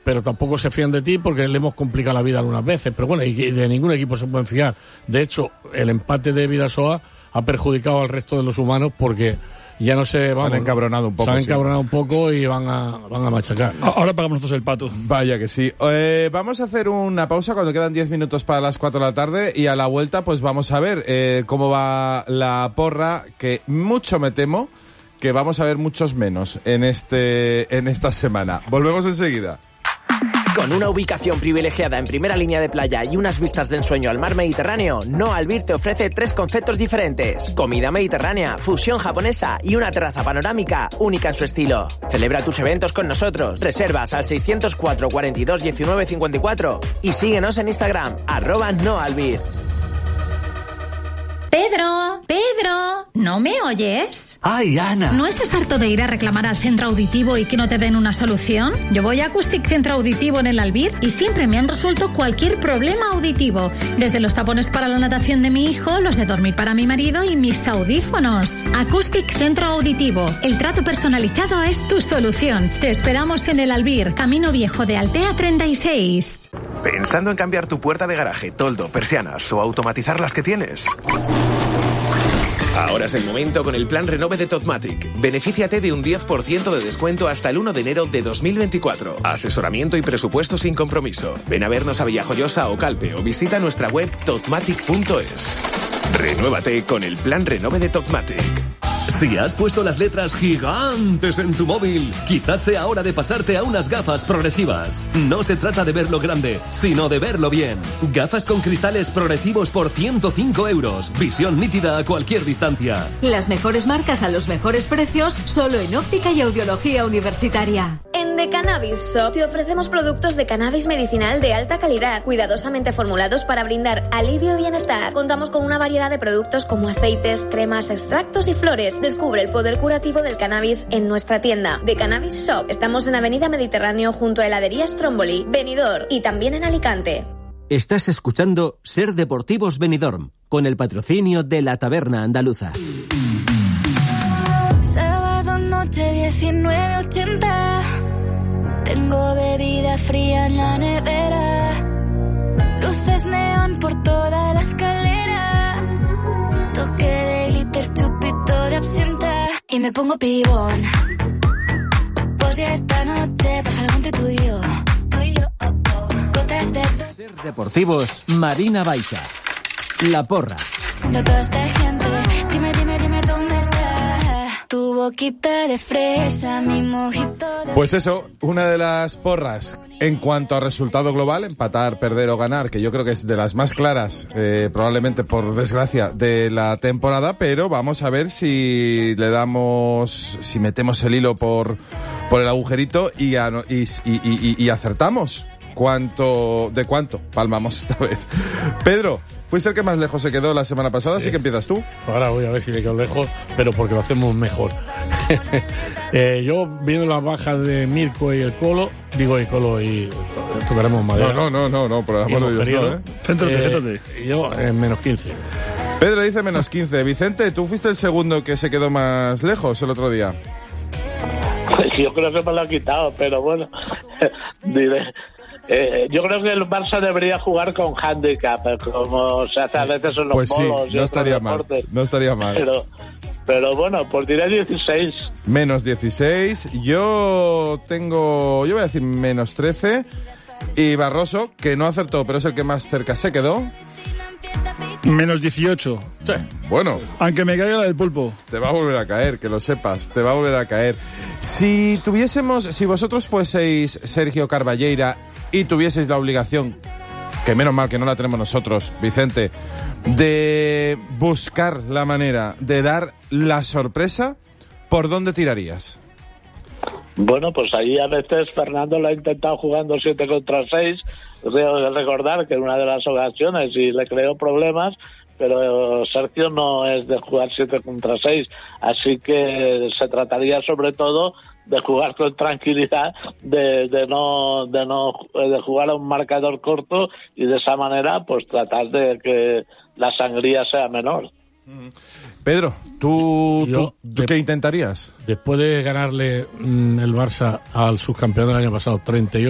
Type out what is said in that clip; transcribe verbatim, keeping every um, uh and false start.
pero tampoco se fían de ti porque le hemos complicado la vida algunas veces. Pero bueno, y de ningún equipo se pueden fiar. De hecho, el empate de Bidasoa ha perjudicado al resto de los humanos porque ya no se... Vamos, se han encabronado un poco. Se han encabronado sí. un poco y van a, van a machacar. Ahora pagamos nosotros el pato. Vaya que sí. Eh, vamos a hacer una pausa cuando quedan diez minutos para las cuatro de la tarde y a la vuelta pues vamos a ver eh, cómo va la porra, que mucho me temo que vamos a ver muchos menos en, este, en esta semana. Volvemos enseguida. Con una ubicación privilegiada en primera línea de playa y unas vistas de ensueño al mar Mediterráneo, No Albir te ofrece tres conceptos diferentes: comida mediterránea, fusión japonesa y una terraza panorámica única en su estilo. Celebra tus eventos con nosotros. Reservas al seiscientos cuatro, cuarenta y dos, diecinueve, cincuenta y cuatro y síguenos en Instagram, arroba No Albir. Pedro, Pedro, ¿no me oyes? ¡Ay, Ana! ¿No estás harto de ir a reclamar al centro auditivo y que no te den una solución? Yo voy a Acoustic Centro Auditivo en el Albir y siempre me han resuelto cualquier problema auditivo. Desde los tapones para la natación de mi hijo, los de dormir para mi marido y mis audífonos. Acoustic Centro Auditivo. El trato personalizado es tu solución. Te esperamos en el Albir, Camino Viejo de Altea treinta y seis. ¿Pensando en cambiar tu puerta de garaje, toldo, persianas o automatizar las que tienes? Ahora es el momento con el plan Renove de Totmatic. Benefíciate de un diez por ciento de descuento hasta el uno de enero de dos mil veinticuatro. Asesoramiento y presupuesto sin compromiso. Ven a vernos a Villajoyosa o Calpe o visita nuestra web totmatic punto es. Renuévate con el plan Renove de Totmatic. Si has puesto las letras gigantes en tu móvil, quizás sea hora de pasarte a unas gafas progresivas. No se trata de verlo grande, sino de verlo bien. Gafas con cristales progresivos por ciento cinco euros. Visión nítida a cualquier distancia. Las mejores marcas a los mejores precios, solo en óptica y audiología universitaria. En The Cannabis Shop te ofrecemos productos de cannabis medicinal de alta calidad, cuidadosamente formulados para brindar alivio y bienestar. Contamos con una variedad de productos como aceites, cremas, extractos y flores. Descubre el poder curativo del cannabis en nuestra tienda The Cannabis Shop. Estamos en Avenida Mediterráneo junto a Heladería Stromboli, Benidorm y también en Alicante. Estás escuchando Ser Deportivos Benidorm con el patrocinio de La Taberna Andaluza. Sábado noche diecinueve ochenta. Tengo bebida fría en la nevera. Luces neón por toda la escalera. Toque de glitter, chupito de absenta. Y me pongo pibón. Pues ya esta noche pasa algo entre tú y yo. Tú y yo, oh, oh. Gotas de... Ser Deportivos, Marina Baixa. La Porra. De toda esta gente, dime, dime, dime dónde está. Tu boquita de fresa, mi mojito de... Pues eso, una de las porras en cuanto a resultado global, empatar, perder o ganar, que yo creo que es de las más claras, eh, probablemente por desgracia, de la temporada, pero vamos a ver si le damos, si metemos el hilo por, por el agujerito y, a, y, y, y, y acertamos cuánto, de cuánto palmamos esta vez. Pedro, fuiste el que más lejos se quedó la semana pasada, sí. Así que empiezas tú. Ahora voy a ver si me quedo lejos, pero porque lo hacemos mejor. eh, yo, viendo las bajas de Mirko y el Colo, digo el Colo y tocaremos madera. No, no, no, no, no por el amor de Dios, no, ¿eh? Céntrate, eh, céntrate. Yo, en menos quince. Pedro dice menos quince. Vicente, tú fuiste el segundo que se quedó más lejos el otro día. Yo creo que me lo ha quitado, pero bueno, diré... Eh, yo creo que el Barça debería jugar con handicap, como se hace a veces en los pues sí, polos y no estaría mal, deportes. no estaría mal. Pero, pero bueno, pues diré dieciséis. Menos dieciséis. Yo tengo, yo voy a decir menos trece. Y Barroso, que no acertó, pero es el que más cerca se quedó. Menos dieciocho. Sí. Bueno. Aunque me caiga la del pulpo. Te va a volver a caer, que lo sepas. Te va a volver a caer. Si tuviésemos, si vosotros fueseis Sergio Carballeira y tuvieseis la obligación, que menos mal que no la tenemos nosotros, Vicente, de buscar la manera de dar la sorpresa, ¿por dónde tirarías? Bueno, pues ahí a veces Fernando lo ha intentado jugando siete contra seis. Debo recordar que en una de las ocasiones y le creó problemas, pero Sergio no es de jugar siete contra seis, así que se trataría sobre todo de jugar con tranquilidad, de, de no de no de jugar a un marcador corto y de esa manera pues tratar de que la sangría sea menor. Pedro, ¿tú, Yo, tú, ¿tú de, qué intentarías? Después de ganarle mmm, el Barça al subcampeón del año pasado treinta y ocho